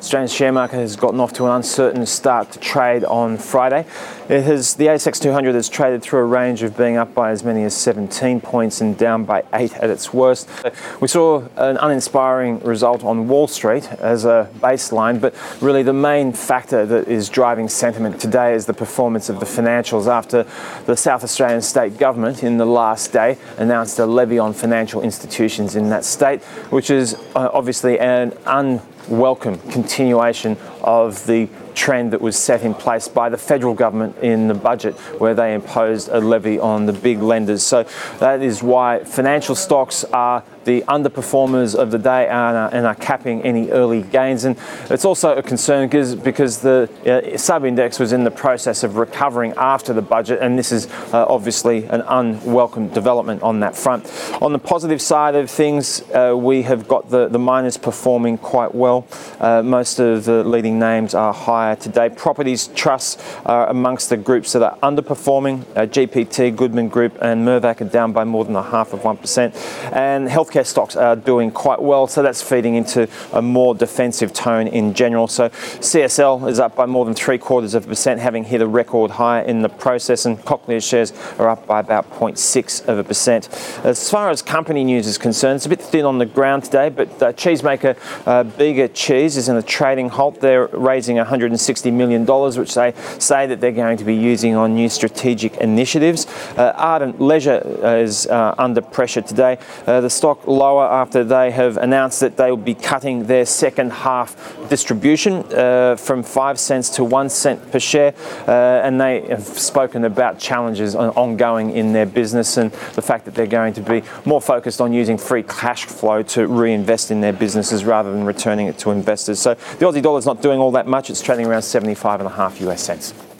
Australian share market has gotten off to an uncertain start to trade on Friday. The ASX 200 has traded through a range of being up by as many as 17 points and down by 8 at its worst. We saw an uninspiring result on Wall Street as a baseline, but really the main factor that is driving sentiment today is the performance of the financials after the South Australian state government in the last day announced a levy on financial institutions in that state, which is obviously an unwelcome continuation of the trend that was set in place by the federal government in the budget, where they imposed a levy on the big lenders. So that is why financial stocks are the underperformers of the day and are capping any early gains. And it's also a concern because the sub-index was in the process of recovering after the budget, and this is obviously an unwelcome development on that front. On the positive side of things, we have got the miners performing quite well. Most of the leading names are higher today. Properties trusts are amongst the groups that are underperforming. GPT, Goodman Group and Mirvac are down by more than 0.5%. And healthcare stocks are doing quite well, so that's feeding into a more defensive tone in general. So CSL is up by more than 0.75%, having hit a record high in the process, and Cochlear shares are up by about 0.6%. As far as company news is concerned, it's a bit thin on the ground today, but cheesemaker Bega Cheese is in a trading halt. They're raising $160 million, which they say that they're going to be using on new strategic initiatives. Ardent Leisure is under pressure today. The stock lower after they have announced that they will be cutting their second half distribution from 5 cents to 1 cent per share, and they have spoken about challenges ongoing in their business and the fact that they're going to be more focused on using free cash flow to reinvest in their businesses rather than returning it to investors. So the Aussie dollar is not doing all that much. It's trading around 75.5 US cents.